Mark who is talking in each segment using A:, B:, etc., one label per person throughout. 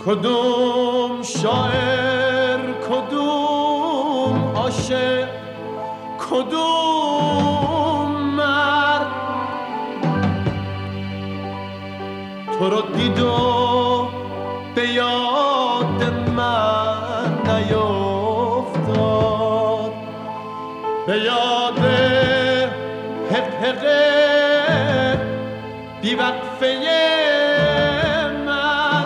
A: کدوم شاعر، کدوم عاشق، کدوم مرد تو رو دید و به یاد من نیفتاد، به یاد حقه بیوقفه من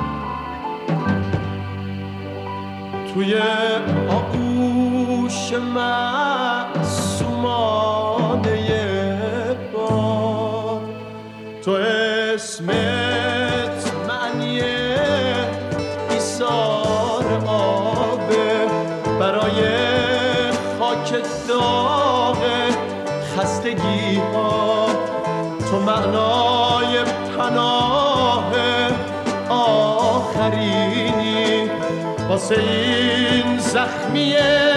A: توی آغوش معصومانه باد. تو اسمت معنی ایثار آبه برای خاک داغ خستگی ها، تو معنای پناه آخرینی واسه این زخمی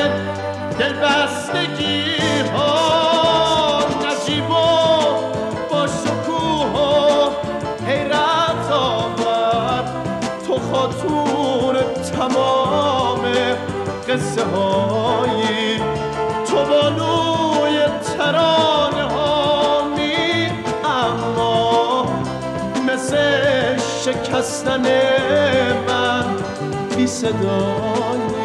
A: دلبستگی ها. نجیب و با شکوه و حیرت آور، تو خاتون تمام قصه هایی، تو بانوی ترانه هامی، اما مثل شکستن من بی صدایی.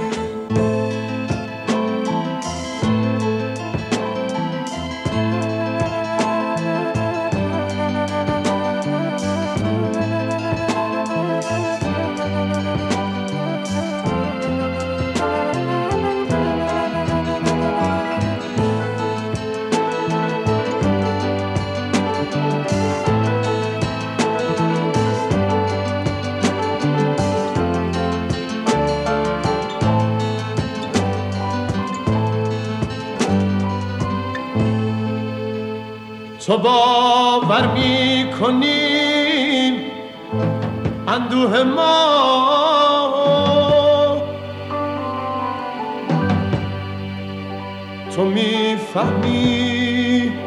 A: تو باور می‌کنی اندوه ما، تو می‌فهمی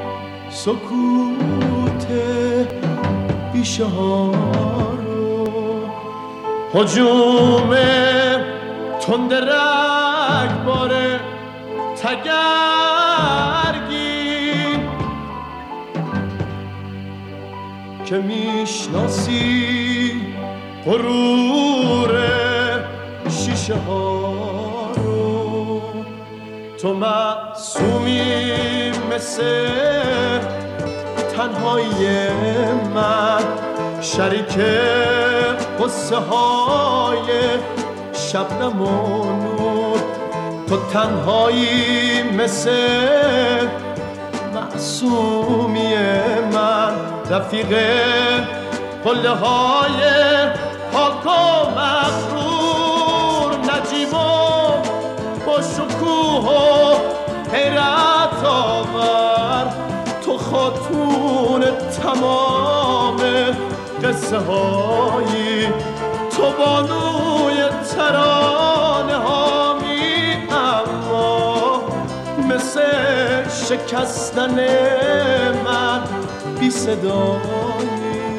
A: سکوت بیشه ها رو، هجوم تند رگبار تگرگی که میشناسی غرور شیشه ها رو. تو معصومی مثل تنهایی من، شریک قصه های شبنم و نور، تو تنهایی مثل معصومی من، رفیق قله های پاک و مغرور. نجیب و با شکوه و حیرت آور، تو خاتون تمام قصه هایی، تو بانوی ترانه هامی، اما مثل شکستن من بی صدایی.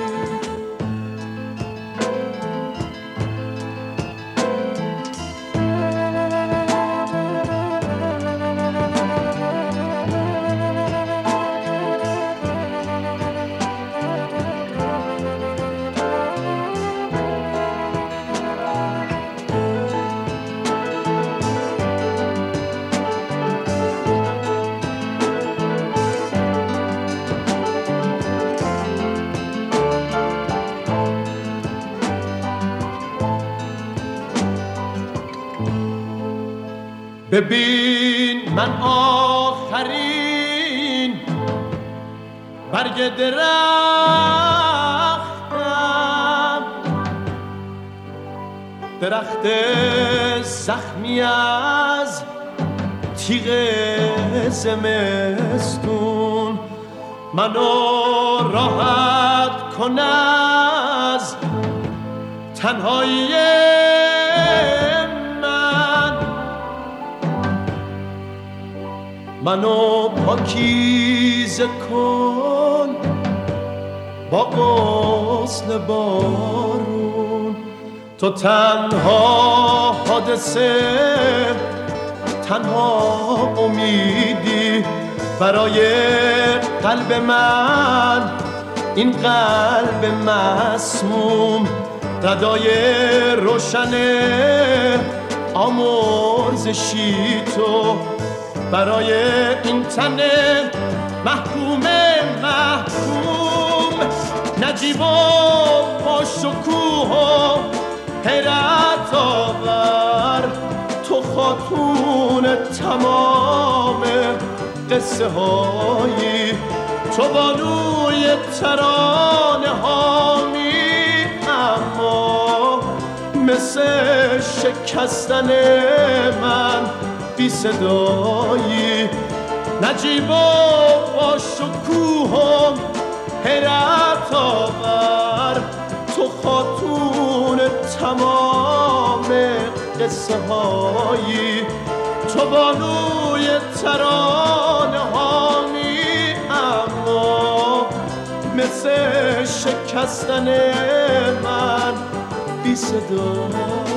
A: ببین من آخرین برگ درختم، درخت زخمی از تیغ زمستون، منو راحت کن از تنهایی منو پاکیزه کن با غسل بارون. تو تنها حادثه، تنها امیدی برای قلب من، این قلب مسموم، ردای روشن آمرزشی تو برای این تن محکوم نجیب و با شکوه و حیرت آور، تو خاتون تمام قصه هایی، تو بانوی ترانه هامی، اما مثل شکستن من بی صدایی. نجیب و با شکوه و حیرت آور، تو خاتون تمام قصه هایی، تو بانوی ترانه هامی، اما مثل شکستن من بی صدا.